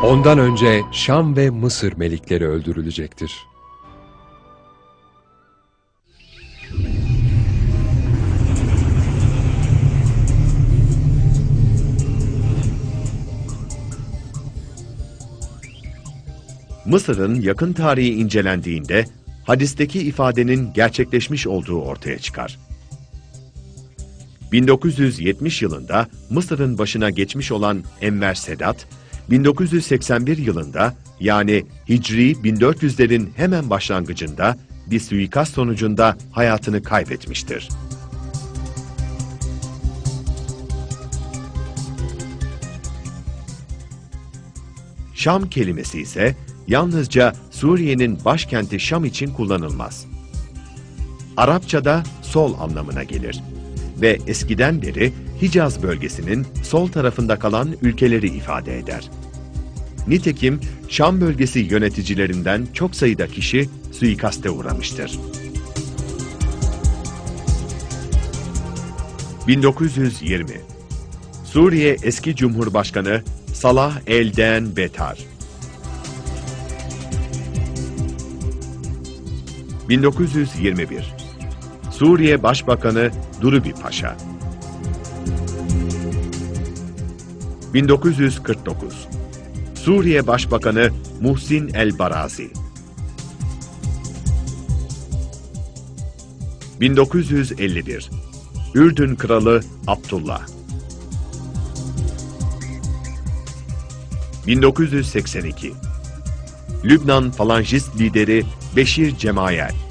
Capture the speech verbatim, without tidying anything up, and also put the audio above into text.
Ondan önce Şam ve Mısır melikleri öldürülecektir. Mısır'ın yakın tarihi incelendiğinde hadisteki ifadenin gerçekleşmiş olduğu ortaya çıkar. bin dokuz yüz yetmiş yılında Mısır'ın başına geçmiş olan Enver Sedat, bin dokuz yüz seksen bir yılında yani Hicri bin dört yüzlerin hemen başlangıcında bir suikast sonucunda hayatını kaybetmiştir. Şam kelimesi ise yalnızca Suriye'nin başkenti Şam için kullanılmaz. Arapçada sol anlamına gelir ve eskiden beri Hicaz bölgesinin sol tarafında kalan ülkeleri ifade eder. Nitekim Şam bölgesi yöneticilerinden çok sayıda kişi suikaste uğramıştır. bin dokuz yüz yirmi Suriye eski Cumhurbaşkanı Salah el-Den Betar. bin dokuz yüz yirmi bir Suriye Başbakanı Durubi Paşa. bin dokuz yüz kırk dokuz Suriye Başbakanı Muhsin el-Barazi. bin dokuz yüz elli bir Ürdün Kralı Abdullah. bin dokuz yüz seksen iki Lübnan Falangist lideri Beşir Cemayel.